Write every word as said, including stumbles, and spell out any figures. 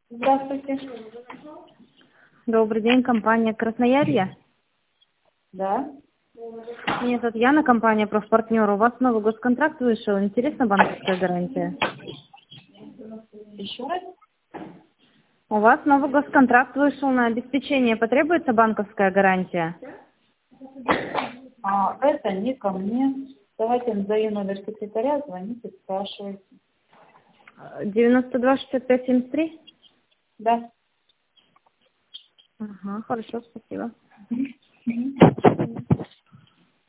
Здравствуйте. Добрый день, компания Красноярье. Да. Меня зовут Яна, компания «Профпартнер». У вас новый госконтракт вышел. Интересна банковская гарантия? Еще раз? У вас новый госконтракт вышел на обеспечение. Потребуется банковская гарантия? А, это не ко мне. Давайте назову номер секретаря, звоните, спрашивайте. девяносто два шестьдесят пять семьдесят три? Да. Ага, хорошо, спасибо. Мгм.